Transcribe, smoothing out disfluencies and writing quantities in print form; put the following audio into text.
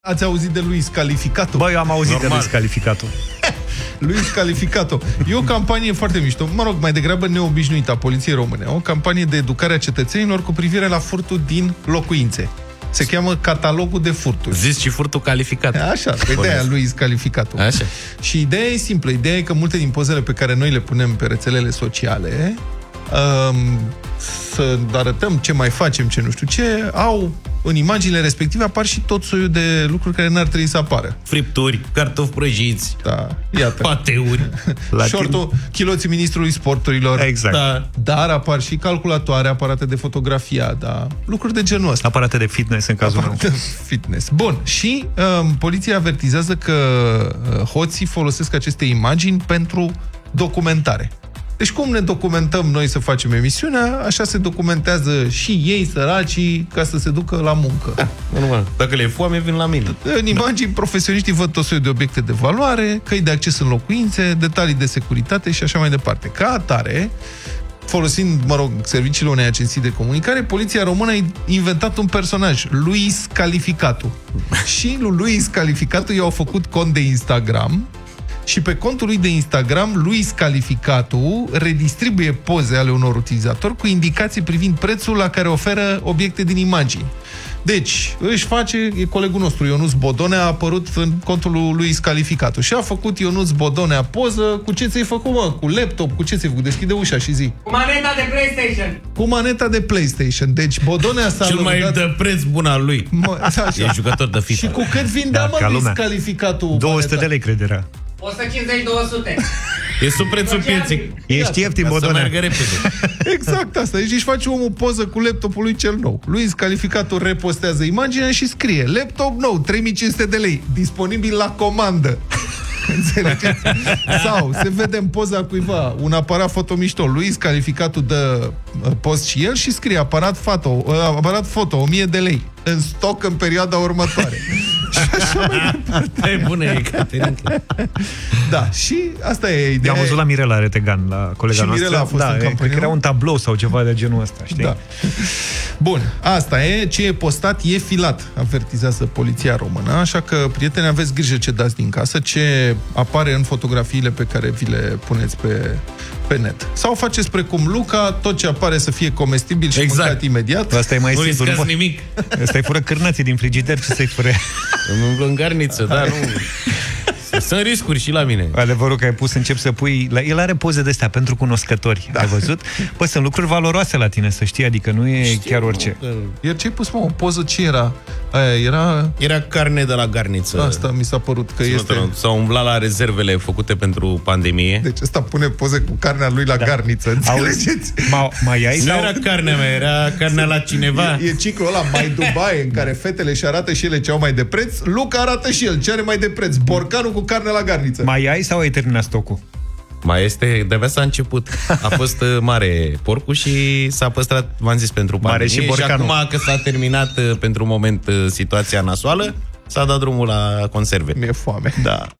Ați auzit de Luis Calificato? Băi, eu am auzit de Luis Calificato. Luis Calificato. E o campanie foarte mișto, mă rog, mai degrabă neobișnuită a Poliției Române. O campanie de educare a cetățenilor cu privire la furtul din locuințe. Se cheamă Catalogul de furturi. Zici și furtul calificat. Așa, pe de-aia Luis Calificato. Așa. Și ideea e simplă. Ideea e că multe din pozele pe care noi le punem pe rețelele sociale, să arătăm ce mai facem, ce nu știu ce, au în imaginile respective apar și tot soiul de lucruri care n-ar trebui să apară. Fripturi, cartofi prăjiți, da, iată. pateuri, șortul, chiloții ministrului sporturilor. Exact. Da. Dar apar și calculatoare, aparate de fotografia, da, lucruri de genul ăsta. Aparate de fitness în cazul meu. Fitness. Bun. Și poliția avertizează că hoții folosesc aceste imagini pentru documentare. Deci cum ne documentăm noi să facem emisiunea, așa se documentează și ei, săracii, ca să se ducă la muncă. Normal. Dacă le e foame, vin la mine. În imagini, profesioniștii văd tot soiul de obiecte de valoare, căi de acces în locuințe, detalii de securitate și așa mai departe. Ca atare, folosind, mă rog, serviciile unei agenții de comunicare, Poliția Română a inventat un personaj, Luis Calificato. Și lui Luis Calificato i-au făcut cont de Instagram. Și pe contul lui de Instagram, Luis Calificato redistribuie poze ale unor utilizatori cu indicații privind prețul la care oferă obiecte din imagini. Deci, își face, e colegul nostru, Ionuț Bodonea, a apărut în contul lui Luis Calificato și a făcut Ionuț Bodonea poză. Cu ce ți-ai făcut, mă? Cu laptop? Cu ce ți-ai făcut? Deschide ușa și zi. Cu maneta de PlayStation. Cu maneta de PlayStation. Deci Bodonea s-a Cel mai de preț bun al lui. E jucător de FIFA. Și cu cât vindea, mă, Luis Calificato? 200 de lei, cred era. 150-200. E sub prețul pieții. Ești ieftin, Bodonea. Să meargă repede. Exact asta. Deci își face omul poză cu laptopul lui cel nou. Luis Calificato repostează imaginea și scrie: laptop nou, 3500 de lei, disponibil la comandă. Înțelegeți? Sau se vede în poza cuiva un aparat foto mișto. Luis Calificato dă post și el și scrie aparat foto 1000 de lei în stoc în perioada următoare. Și așa mai departe. E bună, e Caterinca. Da, și asta e ideea. I-am văzut la Mirela Retegan, la colega noastră. Mirela a fost în campanie. Cred că era un tablou sau ceva de genul ăsta, știi? Da. Bun, asta e, ce e postat e filat, avertizează Poliția Română, așa că, prieteni, aveți grijă ce dați din casă, ce apare în fotografiile pe care vi le puneți pe net. Sau faceți precum Luca, tot ce apare să fie comestibil și mâncat imediat. Asta e mai nu simplu. Nu nimic. Asta e fură cârnații din frigider, ce să-i fure? Îmi umblă în garniță, da, nu... Sunt riscuri și la mine. Adevărul că ai pus, încep să pui... El are poze de-astea pentru cunoscători, ai văzut? Păi sunt lucruri valoroase la tine, să știi, adică nu e chiar orice. Iar ce-ai pus, mă, o poză, ce era? Aia era carne de la garniță. Asta mi s-a părut că este... S-au umblat la rezervele făcute pentru pandemie. Deci ăsta pune poze cu carnea lui la garniță, înțelegeți? Mai ai? Nu era carnea mea, era carnea la cineva. E ciclul ăla, mai Dubai, în care fetele și arată și ele ce au mai de preț. Luca arată și el ce are mai de preț. Borcanul cu carne la garniță. Mai ai sau ai terminat stocul? Mai este, de-abia s-a început. A fost mare porcul și s-a păstrat, v-am zis, pentru pandemie. Și acum că s-a terminat pentru moment situația nasoală, s-a dat drumul la conserve. Mi-e foame. Da.